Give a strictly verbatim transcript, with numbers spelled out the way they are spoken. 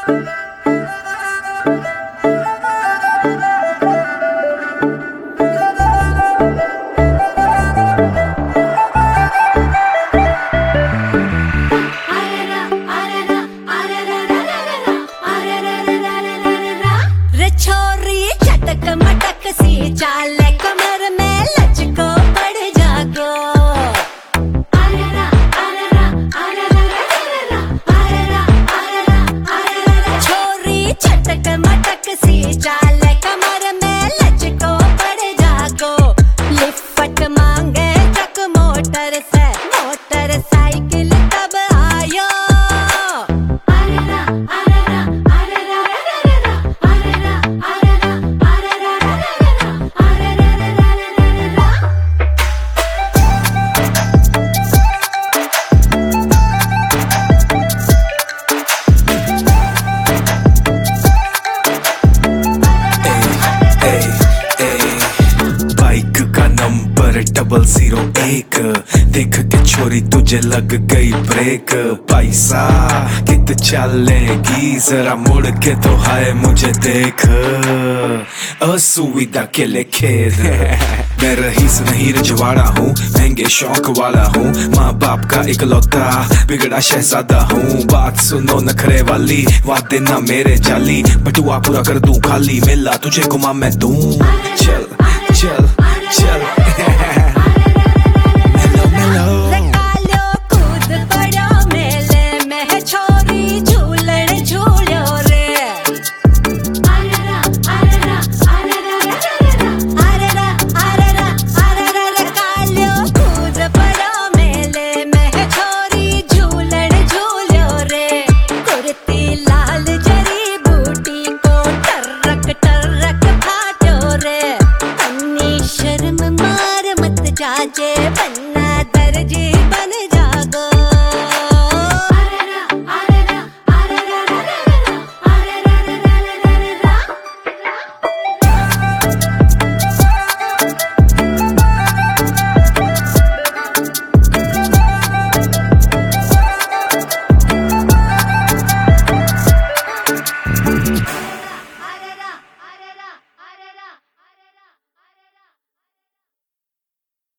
छोरी चटक मटक सी चाल कमर में लचको पड़ जागो। छोरी चटक मटक सी चाल कमर में लचको पड़ जागो। लिफ्ट मांगे चक मोटर से मोटर साइकिल तब आयो। डबल जीरो एक देख के छोरी तुझे लग गई ब्रेक। पैसा कित चलेगी जरा मुड़ के तो हाय मुझे देख। असुविधा के लिए खेद मैं रईस नहीं रजवाड़ा हूँ, महंगे शौक वाला हूँ, माँ बाप का इकलौता बिगड़ा शहजादा हूँ। बात सुनो नखरे वाली वादे ना मेरे जाली, बटुआ पूरा कर दूं खाली मेला तुझे घुमा मैं दूं। चल चल चल शर्म मार मत जाजे बन्ना दर्जी बन